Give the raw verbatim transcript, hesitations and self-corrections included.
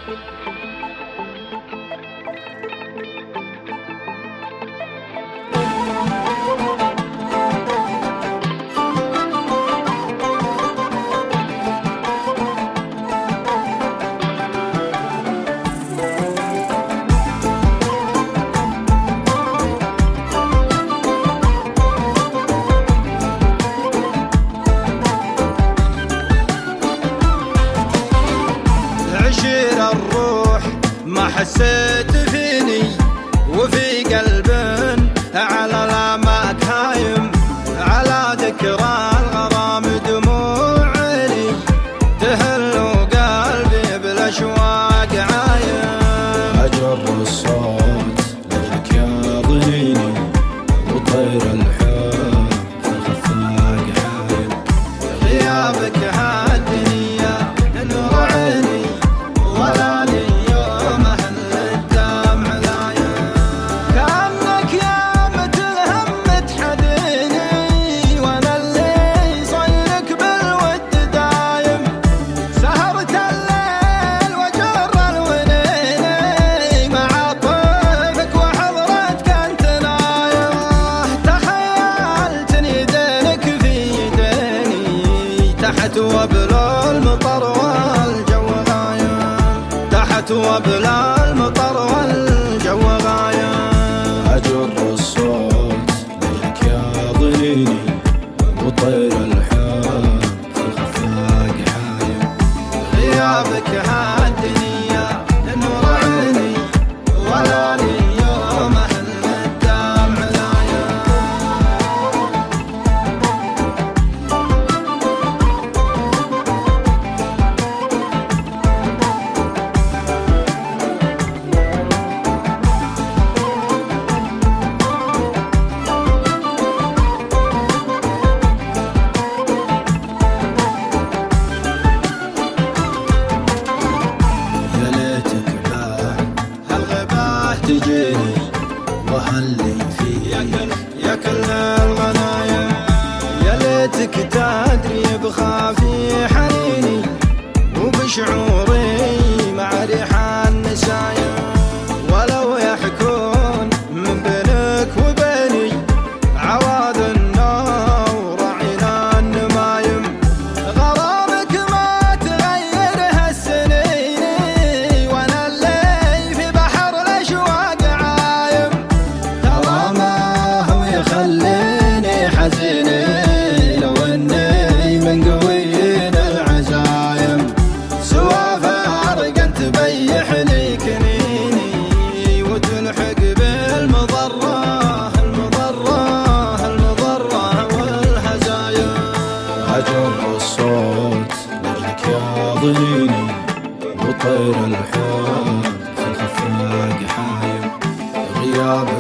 عشير الروح ما حسيت فيني وفي قلب على الاماك هايم، على ذكرى الغرام دموع عيني تهل قلبي بالاشواق عايم. اجر الصوت لك يا ضنيني وطير الحب في الخفاق حايم، غيابك هادني يا نور عيني ولا لي يوم اهل الدمع لايم. كأنك يا مثل همة حديني وانا اللي صيرك بالود دايم، سهرت الليل وجر الونيني مع طيفك وحضرتك انت نايم. تخيلتني يدينك في يديني تحت وبل المطر والجو غايم، تحت وبل المطر والجو غايم. اجر الصوت لك يا ضنيني وطير الحب في الخفاق حايم، غيابك هادني يا نور عيني ولا لي يوم اهل الدمع لايم. يا ليتك بعد هالغباه تجيني وهاللي فيه يا كل الغنايم، يا ليتك تدري بخافي حنيني وبشعوري مع ريح النسايم. ولو يحكون من بينك وبيني عواد النور عينا النمايم، غرامك ما تغير هالسنين وانا اللي في بحر الاشواق عايم. ترى ما هو يخليني حزيني لو اني من قويين العزايم، سوى فارق انت بيح لي كنيني وتلحق بالمضرة المضرة المضرة والهزايم. اجر الصوت لك يا ضنيني وطير الحب في الخفاق حايم، غيابك